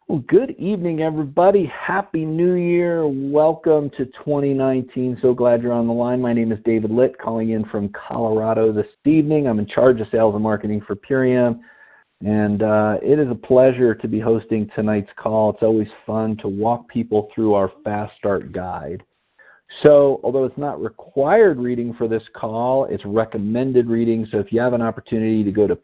Well, good evening, everybody. Happy New Year. Welcome to 2019. So glad you're on the line. My name is David Litt, calling in from Colorado this evening. I'm in charge of sales and marketing for Purium, and it is a pleasure to be hosting tonight's call. It's always fun to walk people through our Fast Start Guide. So, although it's not required reading for this call, it's recommended reading. So if you have an opportunity to go to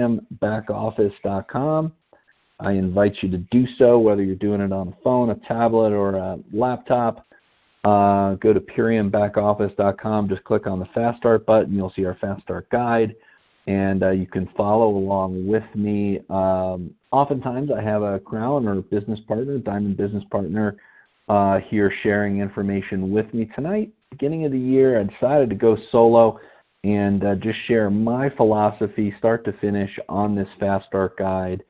PuriumBackoffice.com, I invite you to do so, whether you're doing it on a phone, a tablet, or a laptop. Go to PuriumBackoffice.com. Just click on the Fast Start button. You'll see our Fast Start Guide, and you can follow along with me. Oftentimes, I have a Crown or business partner, Diamond business partner, here sharing information with me. Tonight, beginning of the year, I decided to go solo and just share my philosophy, start to finish, on this Fast Start Guide.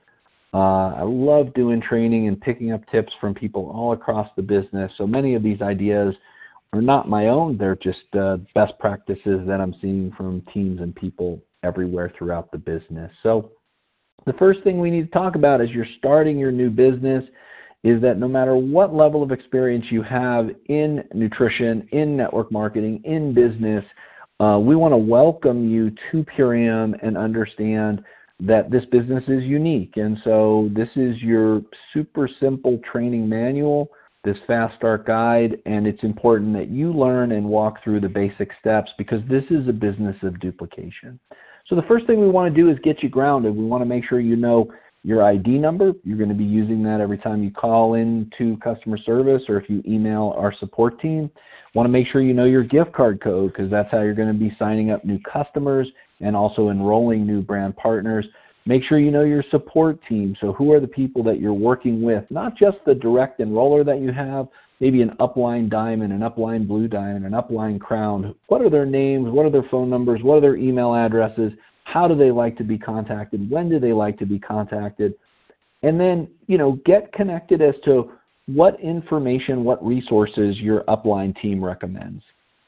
I love doing training and picking up tips from people all across the business. So many of these ideas are not my own. They're just best practices that I'm seeing from teams and people everywhere throughout the business. So the first thing we need to talk about as you're starting your new business is that no matter what level of experience you have in nutrition, in network marketing, in business, we want to welcome you to Purium and understand that this business is unique. And so this is your super simple training manual, this Fast Start Guide, and it's important that you learn and walk through the basic steps because this is a business of duplication. So the first thing we want to do is get you grounded. We want to make sure you know your ID number. You're going to be using that every time you call in to customer service or if you email our support team. Want to make sure you know your gift card code because that's how you're going to be signing up new customers and also enrolling new brand partners. Make sure you know your support team. So who are the people that you're working with? Not just the direct enroller that you have, maybe an upline Diamond, an upline Blue Diamond, an upline Crown. What are their names? What are their phone numbers? What are their email addresses? How do they like to be contacted? When do they like to be contacted? And then, get connected as to what information, what resources your upline team recommends.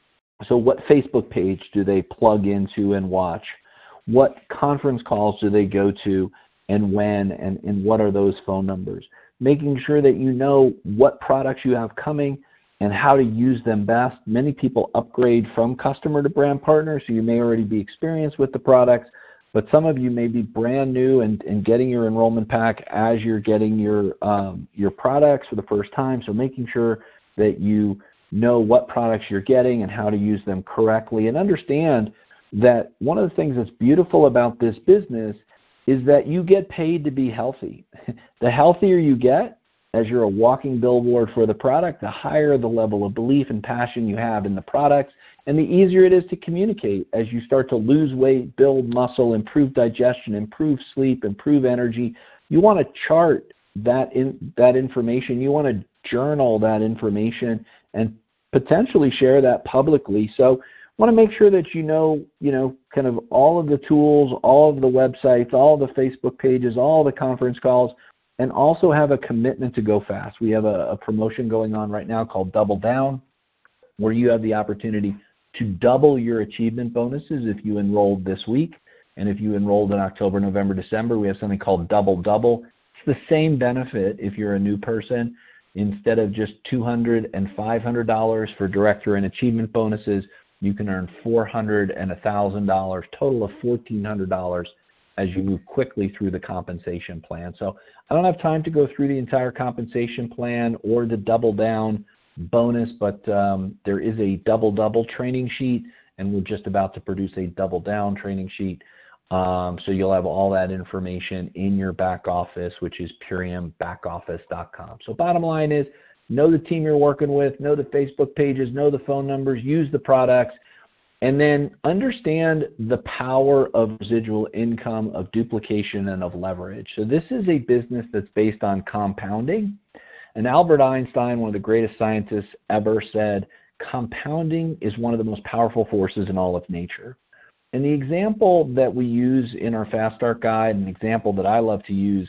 So what Facebook page do they plug into and watch? What conference calls do they go to and when, and what are those phone numbers? Making sure that you know what products you have coming and how to use them best. Many people upgrade from customer to brand partner, so you may already be experienced with the products, but some of you may be brand new and getting your enrollment pack as you're getting your products for the first time. So making sure that you know what products you're getting and how to use them correctly, and understand that one of the things that's beautiful about this business is that you get paid to be healthy. The healthier you get as you're a walking billboard for the product, the higher the level of belief and passion you have in the products, and the easier it is to communicate as you start to lose weight, build muscle, improve digestion, improve sleep, improve energy. You want to chart that information. You want to journal that information and potentially share that publicly. So want to make sure that you know, kind of all of the tools, all of the websites, all the Facebook pages, all the conference calls, and also have a commitment to go fast. We have a promotion going on right now called Double Down, where you have the opportunity to double your achievement bonuses if you enrolled this week. And if you enrolled in October, November, December, we have something called Double Double. It's the same benefit if you're a new person. Instead of just $200 and $500 for director and achievement bonuses, you can earn $400 and $1,000, total of $1,400 as you move quickly through the compensation plan. So I don't have time to go through the entire compensation plan or the Double Down bonus, but there is a Double Double training sheet, and we're just about to produce a Double Down training sheet. So you'll have all that information in your back office, which is PuriumBackoffice.com. So bottom line is, know the team you're working with, know the Facebook pages, know the phone numbers, use the products, and then understand the power of residual income, of duplication, and of leverage. So this is a business that's based on compounding. And Albert Einstein, one of the greatest scientists ever, said, compounding is one of the most powerful forces in all of nature. And the example that we use in our Fast Start Guide, an example that I love to use,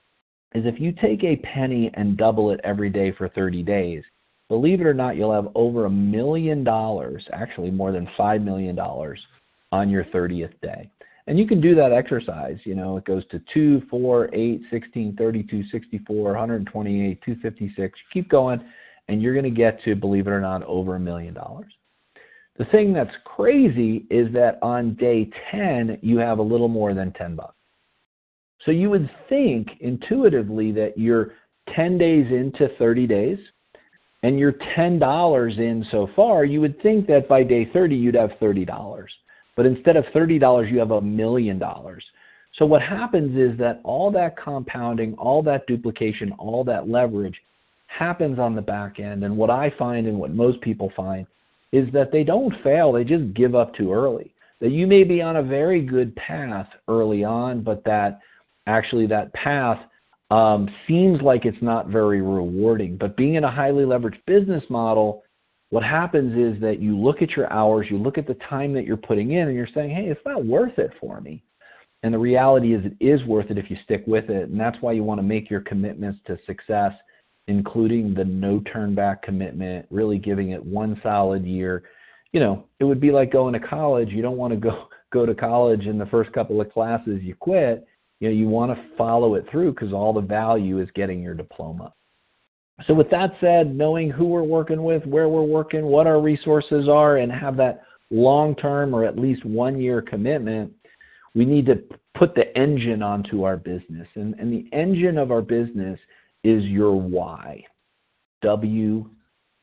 is if you take a penny and double it every day for 30 days, believe it or not, you'll have over $1 million, actually more than $5 million on your 30th day. And you can do that exercise. It goes to 2, 4, 8, 16, 32, 64, 128, 256. Keep going, and you're going to get to, believe it or not, over $1 million. The thing that's crazy is that on day 10, you have a little more than $10. So you would think intuitively that you're 10 days into 30 days, and you're $10 in so far, you would think that by day 30 you'd have $30. But instead of $30, you have $1 million. So what happens is that all that compounding, all that duplication, all that leverage happens on the back end. And what I find and what most people find is that they don't fail, they just give up too early. That you may be on a very good path early on, but that actually that path seems like it's not very rewarding. But being in a highly leveraged business model, what happens is that you look at your hours, you look at the time that you're putting in, and you're saying, hey, it's not worth it for me. And the reality is it is worth it if you stick with it. And that's why you want to make your commitments to success, including the no turn back commitment, really giving it one solid year. It would be like going to college. You don't want to go to college and the first couple of classes you quit. You want to follow it through because all the value is getting your diploma. So with that said, knowing who we're working with, where we're working, what our resources are, and have that long-term or at least 1 year commitment, we need to put the engine onto our business. And the engine of our business is your why. W-H-Y,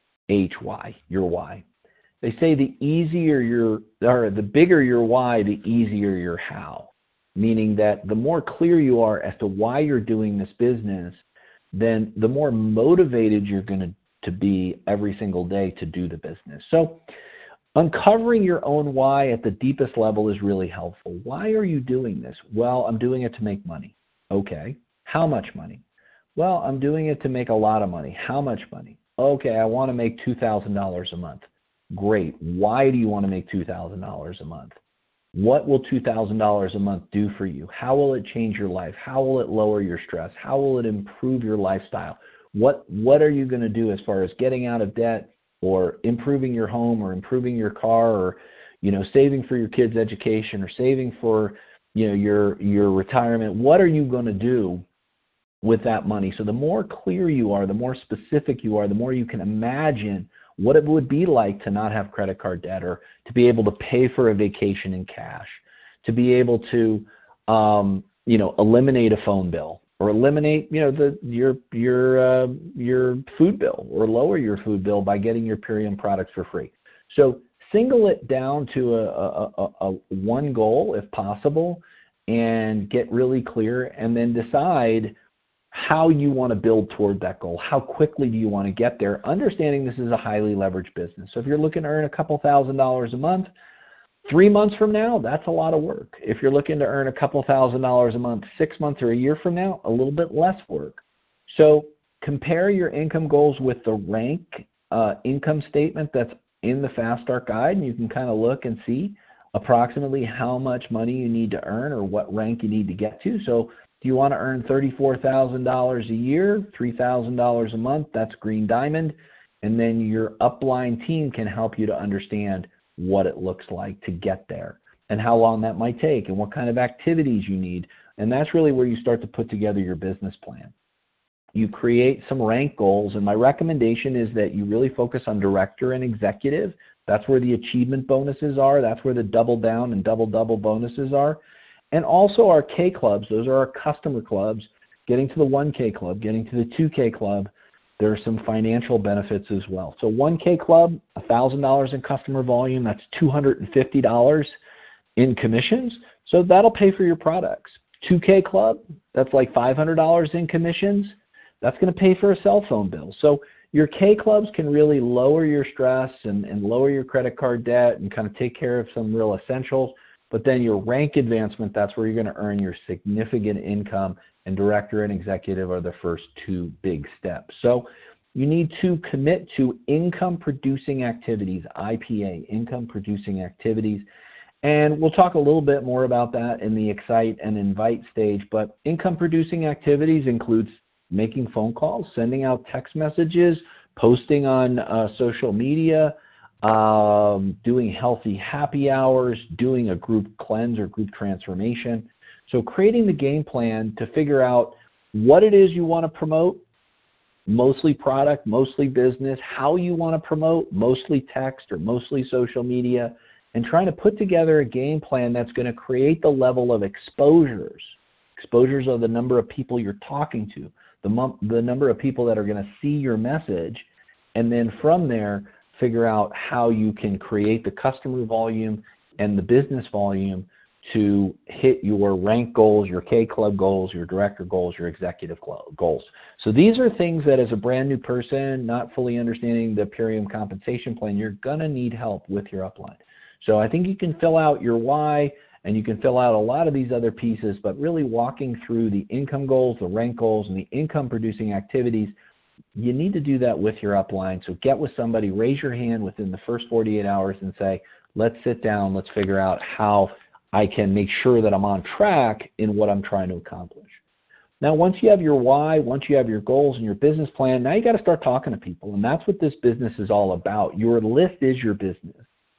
your why. They say the bigger your why, the easier your how. Meaning that the more clear you are as to why you're doing this business, then the more motivated you're going to be every single day to do the business. So uncovering your own why at the deepest level is really helpful. Why are you doing this? Well, I'm doing it to make money. Okay. How much money? Well, I'm doing it to make a lot of money. How much money? Okay, I want to make $2,000 a month. Great. Why do you want to make $2,000 a month? What will $2,000 a month do for you? How will it change your life? How will it lower your stress? How will it improve your lifestyle? What are you going to do as far as getting out of debt or improving your home or improving your car or, saving for your kids' education or saving for, your retirement? What are you going to do with that money? So the more clear you are, the more specific you are, the more you can imagine what it would be like to not have credit card debt or to be able to pay for a vacation in cash, to be able to, eliminate a phone bill or eliminate, your food bill or lower your food bill by getting your Purion products for free. So single it down to a one goal if possible and get really clear and then decide how you want to build toward that goal. How quickly do you want to get there? Understanding this is a highly leveraged business. So if you're looking to earn a couple $1,000s a month, 3 months from now, that's a lot of work. If you're looking to earn a couple $1,000s a month, 6 months or a year from now, a little bit less work. So compare your income goals with the rank income statement that's in the Fast Start Guide, and you can kind of look and see approximately how much money you need to earn or what rank you need to get to. So do you want to earn $34,000 a year, $3,000 a month? That's Green Diamond. And then your upline team can help you to understand what it looks like to get there and how long that might take and what kind of activities you need. And that's really where you start to put together your business plan. You create some rank goals, and my recommendation is that you really focus on director and executive. That's where the achievement bonuses are. That's where the double down and double bonuses are. And also our K clubs, those are our customer clubs. Getting to the 1K club, getting to the 2K club, there are some financial benefits as well. So 1K club, $1,000 in customer volume, that's $250 in commissions. So that'll pay for your products. 2K club, that's like $500 in commissions. That's going to pay for a cell phone bill. So your K clubs can really lower your stress and lower your credit card debt and kind of take care of some real essentials. But then your rank advancement, that's where you're going to earn your significant income, and director and executive are the first two big steps. So you need to commit to income-producing activities, IPA, income-producing activities. And we'll talk a little bit more about that in the Excite and Invite stage. But income-producing activities includes making phone calls, sending out text messages, posting on social media, doing healthy happy hours, doing a group cleanse or group transformation. So creating the game plan to figure out what it is you want to promote, mostly product, mostly business, how you want to promote, mostly text or mostly social media, and trying to put together a game plan that's going to create the level of exposures. Exposures are the number of people you're talking to, the number of people that are going to see your message, and then from there, figure out how you can create the customer volume and the business volume to hit your rank goals, your K-Club goals, your director goals, your executive goals. So these are things that as a brand new person, not fully understanding the Purium compensation plan, you're going to need help with your upline. So I think you can fill out your why, and you can fill out a lot of these other pieces, but really walking through the income goals, the rank goals, and the income producing activities, you need to do that with your upline. So get with somebody, raise your hand within the first 48 hours and say, let's sit down, let's figure out how I can make sure that I'm on track in what I'm trying to accomplish. Now, once you have your why, once you have your goals and your business plan, now you got to start talking to people, and that's what this business is all about. Your list is your business.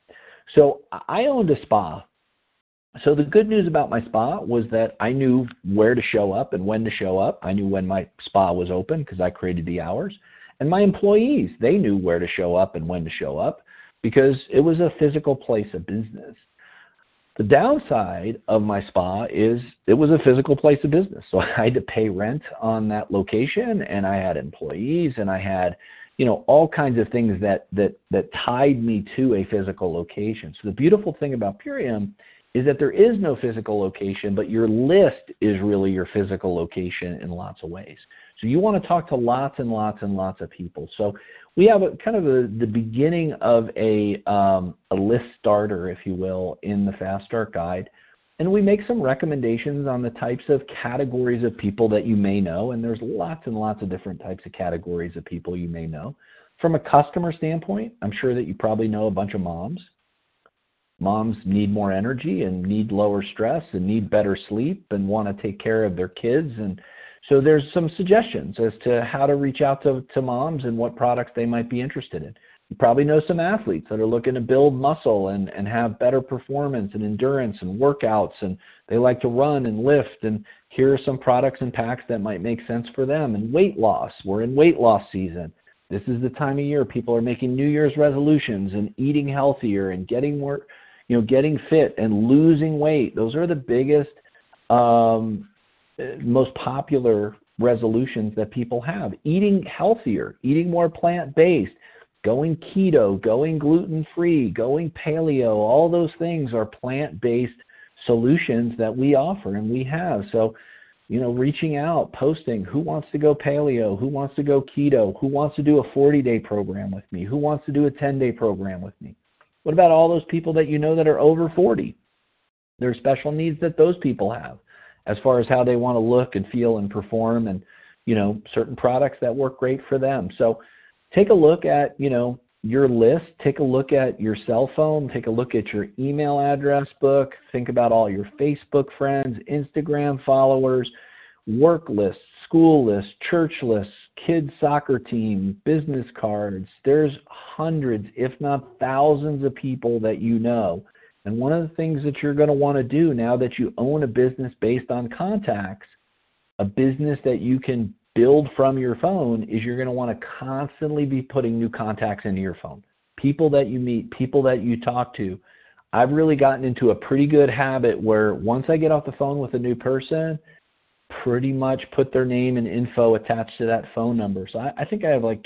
So I owned a spa. So the good news about my spa was that I knew where to show up and when to show up. I knew when my spa was open because I created the hours. And my employees, they knew where to show up and when to show up because it was a physical place of business. The downside of my spa is it was a physical place of business. So I had to pay rent on that location, and I had employees, and I had, all kinds of things that tied me to a physical location. So the beautiful thing about Purium is that there is no physical location, but your list is really your physical location in lots of ways. So you want to talk to lots and lots and lots of people. So we have the beginning of a list starter, if you will, in the Fast Start Guide. And we make some recommendations on the types of categories of people that you may know. And there's lots and lots of different types of categories of people you may know. From a customer standpoint, I'm sure that you probably know a bunch of moms. Moms need more energy and need lower stress and need better sleep and want to take care of their kids. And so there's some suggestions as to how to reach out to moms and what products they might be interested in. You probably know some athletes that are looking to build muscle and have better performance and endurance and workouts, and they like to run and lift, and here are some products and packs that might make sense for them. And weight loss, we're in weight loss season. This is the time of year people are making New Year's resolutions and eating healthier and getting more, getting fit and losing weight. Those are the biggest, most popular resolutions that people have. Eating healthier, eating more plant-based, going keto, going gluten-free, going paleo, all those things are plant-based solutions that we offer and we have. So, reaching out, posting, who wants to go paleo, who wants to go keto, who wants to do a 40-day program with me, who wants to do a 10-day program with me. What about all those people that that are over 40? There are special needs that those people have as far as how they want to look and feel and perform, and, certain products that work great for them. So take a look at, your list, take a look at your cell phone, take a look at your email address book, think about all your Facebook friends, Instagram followers, work lists, school lists, church lists, kids soccer team, business cards. There's hundreds, if not thousands of people that you know. And one of the things that you're going to want to do now that you own a business based on contacts, a business that you can build from your phone, is you're going to want to constantly be putting new contacts into your phone. People that you meet, people that you talk to. I've really gotten into a pretty good habit where once I get off the phone with a new person, pretty much put their name and info attached to that phone number. So I think I have like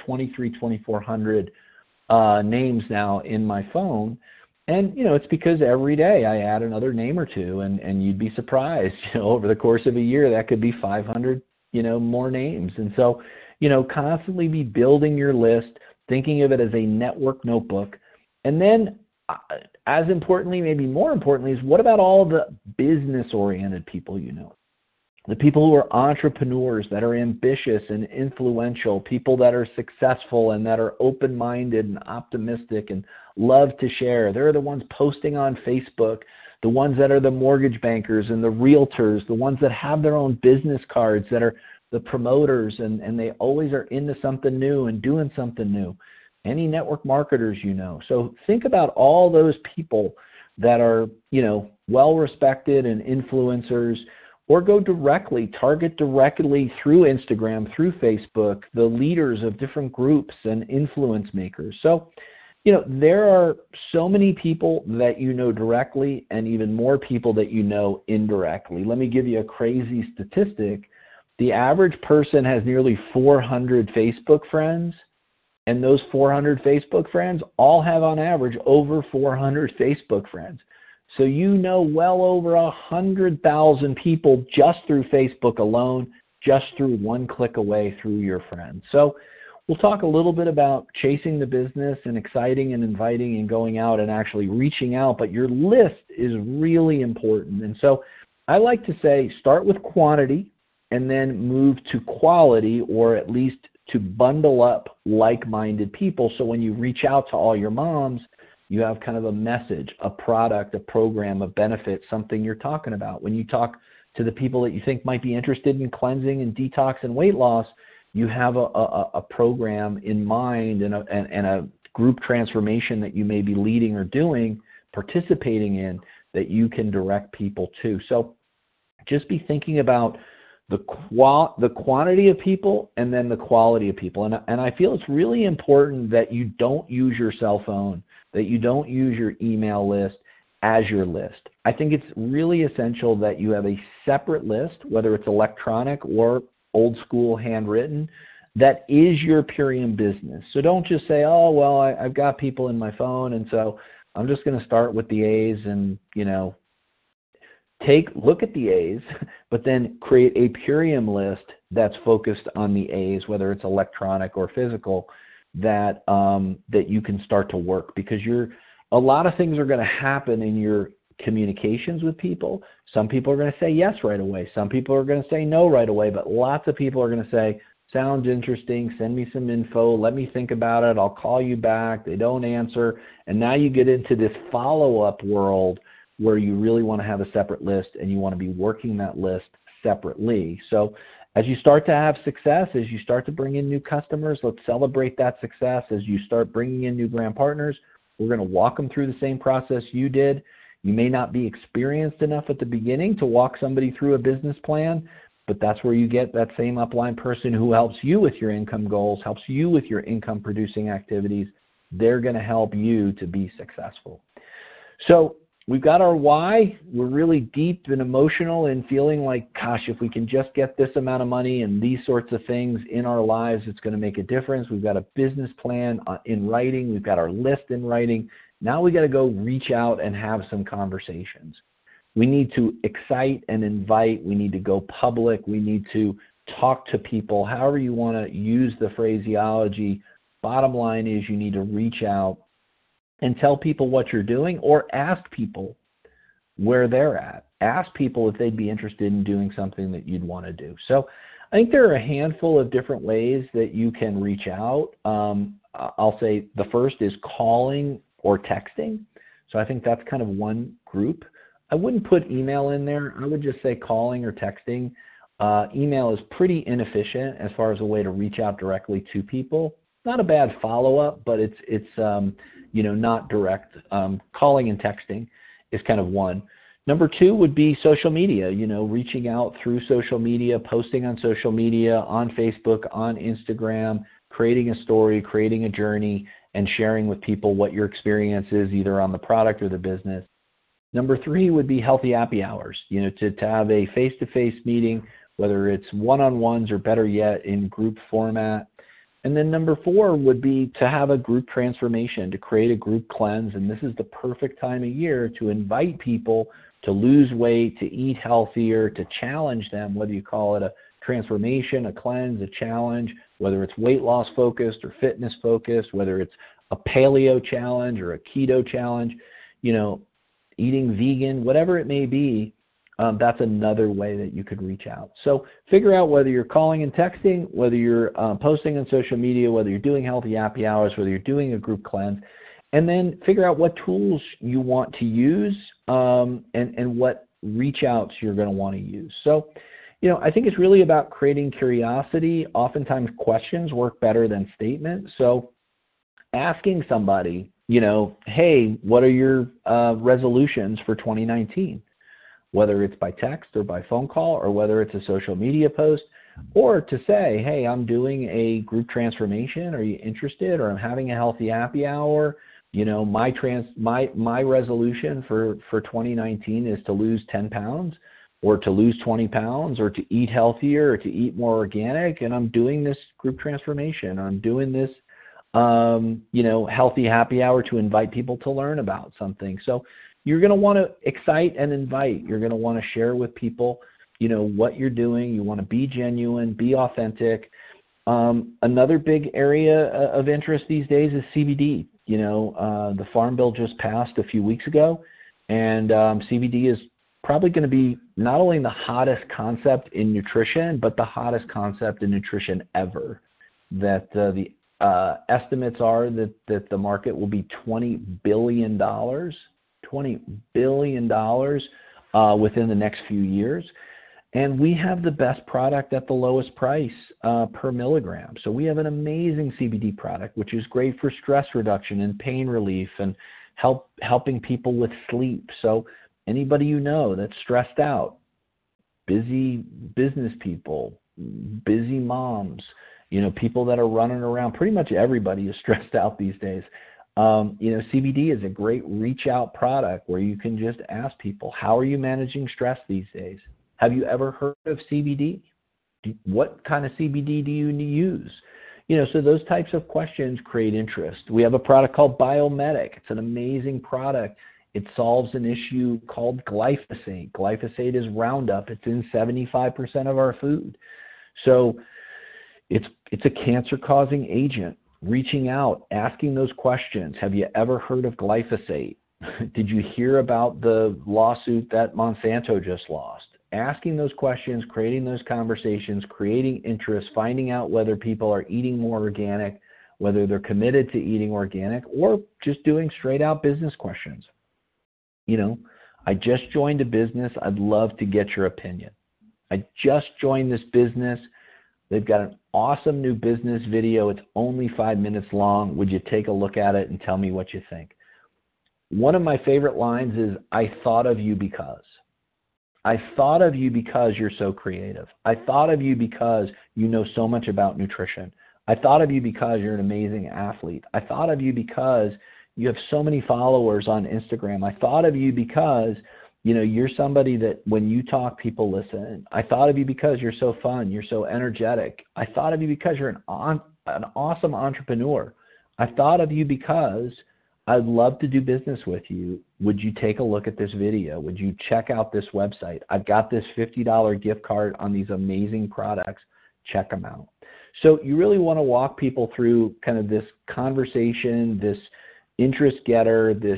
2,400 names now in my phone. And, it's because every day I add another name or two, and you'd be surprised, over the course of a year, that could be 500, more names. And so, constantly be building your list, thinking of it as a network notebook. And then as importantly, maybe more importantly, is what about all the business-oriented people you know? The people who are entrepreneurs, that are ambitious and influential, people that are successful and that are open-minded and optimistic and love to share. They're the ones posting on Facebook, the ones that are the mortgage bankers and the realtors, the ones that have their own business cards, that are the promoters, and they always are into something new and doing something new. any network marketers you know. So think about all those people that are, well respected and influencers, or go directly, target directly through Instagram, through Facebook, the leaders of different groups and influence makers. So, there are so many people that you know directly and even more people that you know indirectly. Let me give you a crazy statistic. The average person has nearly 400 Facebook friends, and those 400 Facebook friends all have on average over 400 Facebook friends. So you know well over 100,000 people just through Facebook alone, just through one click away through your friends. So we'll talk a little bit about chasing the business and exciting and inviting and going out and actually reaching out, but your list is really important. And so I like to say start with quantity and then move to quality, or at least to bundle up like-minded people. So when you reach out to all your moms, you have kind of a message, a product, a program, a benefit, something you're talking about. When you talk to the people that you think might be interested in cleansing and detox and weight loss, you have a program in mind and a group transformation that you may be leading or doing, participating in, that you can direct people to. So just be thinking about the quantity of people and then the quality of people. And I feel it's really important that you don't use your cell phone, that you don't use your email list as your list. I think it's really essential that you have a separate list, whether it's electronic or old school handwritten, that is your Purium business. So don't just say, oh, well, I've got people in my phone, and so I'm just going to start with the A's and, look at the A's, but then create a Purium list that's focused on the A's, whether it's electronic or physical, that you can start to work, because a lot of things are going to happen in your communications with people. Some people are going to say yes right away. Some people are going to say no right away, but lots of people are going to say, sounds interesting, send me some info, let me think about it, I'll call you back. They don't answer. And now you get into this follow-up world where you really want to have a separate list and you want to be working that list separately. So as you start to have success, as you start to bring in new customers, let's celebrate that success. As you start bringing in new brand partners, we're going to walk them through the same process you did. You may not be experienced enough at the beginning to walk somebody through a business plan, but that's where you get that same upline person who helps you with your income goals, helps you with your income producing activities. They're going to help you to be successful. So we've got our why. We're really deep and emotional and feeling like, gosh, if we can just get this amount of money and these sorts of things in our lives, it's going to make a difference. We've got a business plan in writing. We've got our list in writing. Now we got to go reach out and have some conversations. We need to excite and invite. We need to go public. We need to talk to people. However you want to use the phraseology, bottom line is you need to reach out and tell people what you're doing, or ask people where they're at. Ask people if they'd be interested in doing something that you'd want to do. So I think there are a handful of different ways that you can reach out. I'll say the first is calling or texting. So I think that's kind of one group. I wouldn't put email in there. I would just say calling or texting. Email is pretty inefficient as far as a way to reach out directly to people. Not a bad follow-up, but it's not direct. Calling and texting is kind of one. Number two would be social media, reaching out through social media, posting on social media, on Facebook, on Instagram, creating a story, creating a journey, and sharing with people what your experience is either on the product or the business. Number three would be healthy happy hours, to have a face-to-face meeting, whether it's one-on-ones or better yet in group format. And then number four would be to have a group transformation, to create a group cleanse. And this is the perfect time of year to invite people to lose weight, to eat healthier, to challenge them, whether you call it a transformation, a cleanse, a challenge, whether it's weight loss focused or fitness focused, whether it's a paleo challenge or a keto challenge, eating vegan, whatever it may be. That's another way that you could reach out. So figure out whether you're calling and texting, whether you're posting on social media, whether you're doing healthy happy hours, whether you're doing a group cleanse, and then figure out what tools you want to use and what reach outs you're going to want to use. So, I think it's really about creating curiosity. Oftentimes questions work better than statements. So asking somebody, hey, what are your resolutions for 2019? Whether it's by text or by phone call, or whether it's a social media post, or to say, hey, I'm doing a group transformation. Are you interested? Or I'm having a healthy happy hour. My resolution for 2019 is to lose 10 pounds, or to lose 20 pounds, or to eat healthier, or to eat more organic. And I'm doing this group transformation. I'm doing this, healthy happy hour to invite people to learn about something. So you're going to want to excite and invite. You're going to want to share with people, what you're doing. You want to be genuine, be authentic. Another big area of interest these days is CBD. The Farm Bill just passed a few weeks ago, and CBD is probably going to be not only the hottest concept in nutrition, but the hottest concept in nutrition ever. That the estimates are that the market will be $20 billion within the next few years. And we have the best product at the lowest price per milligram. So we have an amazing CBD product, which is great for stress reduction and pain relief and helping people with sleep. So anybody that's stressed out, busy business people, busy moms, people that are running around, pretty much everybody is stressed out these days. CBD is a great reach out product where you can just ask people, how are you managing stress these days? Have you ever heard of CBD? What kind of CBD do you use? So those types of questions create interest. We have a product called Biomedic. It's an amazing product. It solves an issue called glyphosate. Glyphosate is Roundup. It's in 75% of our food. So it's a cancer-causing agent. Reaching out, asking those questions. Have you ever heard of glyphosate? Did you hear about the lawsuit that Monsanto just lost? Asking those questions, creating those conversations, creating interest, finding out whether people are eating more organic, whether they're committed to eating organic, or just doing straight out business questions. I just joined a business. I'd love to get your opinion. I just joined this business. They've got an awesome new business video. It's only 5 minutes long. Would you take a look at it and tell me what you think? One of my favorite lines is, I thought of you because. I thought of you because you're so creative. I thought of you because you know so much about nutrition. I thought of you because you're an amazing athlete. I thought of you because you have so many followers on Instagram. I thought of you because you're somebody that when you talk, people listen. I thought of you because you're so fun. You're so energetic. I thought of you because you're an awesome entrepreneur. I thought of you because I'd love to do business with you. Would you take a look at this video? Would you check out this website? I've got this $50 gift card on these amazing products. Check them out. So you really want to walk people through kind of this conversation, this interest getter, this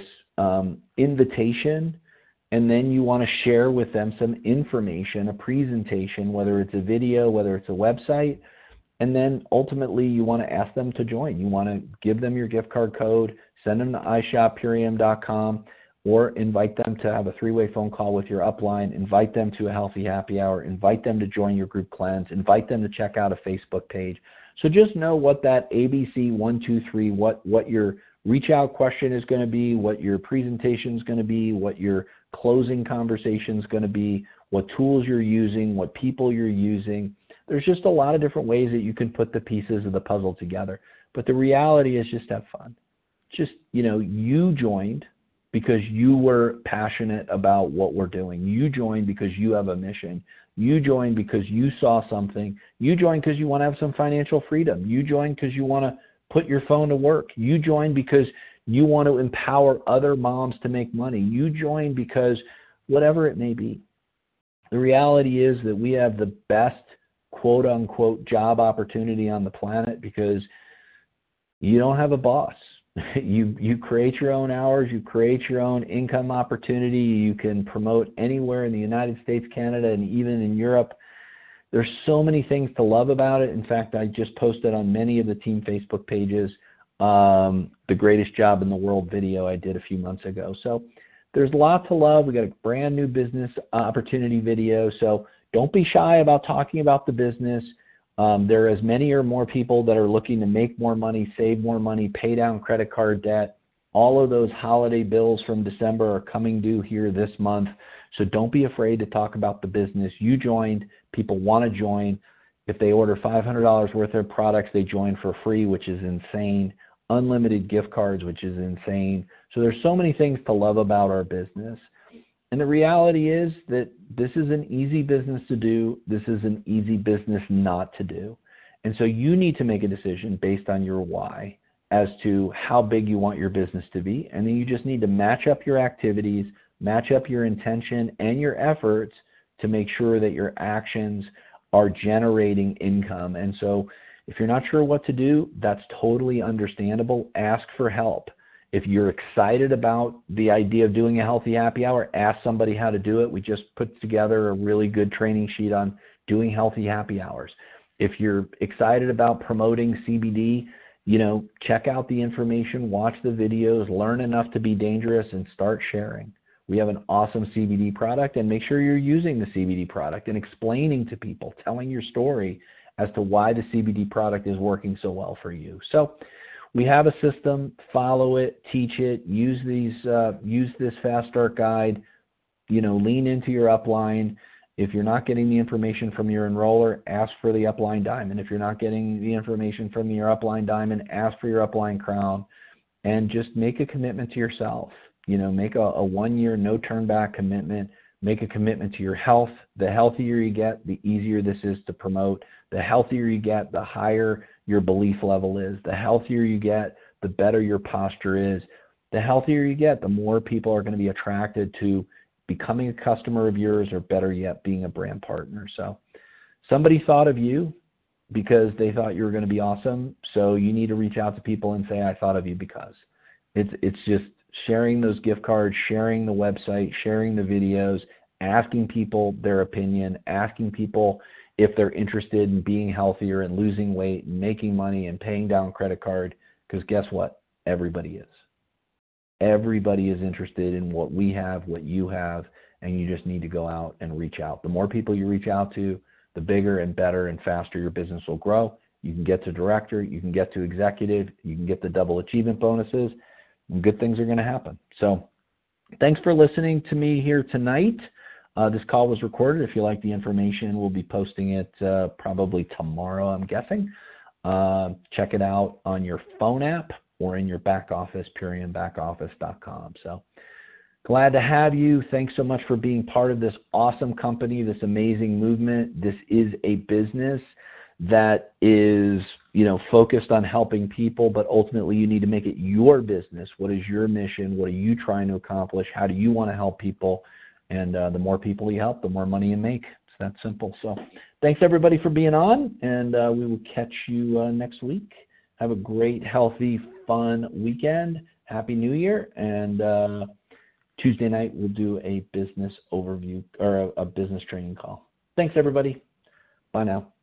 invitation, and then you want to share with them some information, a presentation, whether it's a video, whether it's a website, and then ultimately you want to ask them to join. You want to give them your gift card code, send them to iShopPurium.com, or invite them to have a 3-way phone call with your upline, invite them to a healthy happy hour, invite them to join your group cleanse, invite them to check out a Facebook page. So just know what that ABC 1, 2, 3, what your reach out question is going to be, what your presentation is going to be, what your closing conversation is going to be, what tools you're using, what people you're using. There's just a lot of different ways that you can put the pieces of the puzzle together. But the reality is just have fun. Just, you joined because you were passionate about what we're doing. You joined because you have a mission. You joined because you saw something. You joined because you want to have some financial freedom. You joined because you want to put your phone to work. You joined because you want to empower other moms to make money. You joined because whatever it may be. The reality is that we have the best quote-unquote job opportunity on the planet because you don't have a boss. You create your own hours. You create your own income opportunity. You can promote anywhere in the United States, Canada, and even in Europe. There's so many things to love about it. In fact, I just posted on many of the team Facebook pages the greatest job in the world video I did a few months ago. So there's a lot to love. We got a brand new business opportunity video. So don't be shy about talking about the business. There are as many or more people that are looking to make more money, save more money, pay down credit card debt. All of those holiday bills from December are coming due here this month. So don't be afraid to talk about the business. You joined. People want to join. If they order $500 worth of products, they join for free, which is insane. Unlimited gift cards, which is insane. So there's so many things to love about our business. And the reality is that this is an easy business to do. This is an easy business not to do. And so you need to make a decision based on your why as to how big you want your business to be. And then you just need to match up your activities, match up your intention and your efforts to make sure that your actions are generating income. And so if you're not sure what to do, that's totally understandable. Ask for help. If you're excited about the idea of doing a healthy happy hour, ask somebody how to do it. We just put together a really good training sheet on doing healthy happy hours. If you're excited about promoting CBD, check out the information, watch the videos, learn enough to be dangerous, and start sharing. We have an awesome CBD product, and make sure you're using the CBD product and explaining to people, telling your story as to why the CBD product is working so well for you. So we have a system. Follow it, teach it, use this Fast Start guide, lean into your upline. If you're not getting the information from your enroller, ask for the upline diamond. If you're not getting the information from your upline diamond, ask for your upline crown, and just make a commitment to yourself. Make a 1 year, no turn back commitment. Make a commitment to your health. The healthier you get, the easier this is to promote. The healthier you get, the higher your belief level is. The healthier you get, the better your posture is. The healthier you get, the more people are going to be attracted to becoming a customer of yours, or better yet, being a brand partner. So somebody thought of you because they thought you were going to be awesome. So you need to reach out to people and say, I thought of you because. It's just sharing those gift cards, sharing the website, sharing the videos, asking people their opinion, asking people if they're interested in being healthier and losing weight and making money and paying down credit card, because guess what? Everybody is. Everybody is interested in what we have, what you have, and you just need to go out and reach out. The more people you reach out to, the bigger and better and faster your business will grow. You can get to director, you can get to executive, you can get the double achievement bonuses, and good things are going to happen. So thanks for listening to me here tonight. This call was recorded. If you like the information, we'll be posting it probably tomorrow, I'm guessing. Check it out on your phone app or in your back office, PuriumBackOffice.com. So glad to have you. Thanks so much for being part of this awesome company, this amazing movement. This is a business that is, focused on helping people, but ultimately you need to make it your business. What is your mission? What are you trying to accomplish? How do you want to help people? And the more people you help, the more money you make. It's that simple. So thanks everybody for being on, and we will catch you next week. Have a great, healthy, fun weekend. Happy New Year. And Tuesday night we'll do a business overview or a business training call. Thanks everybody. Bye now.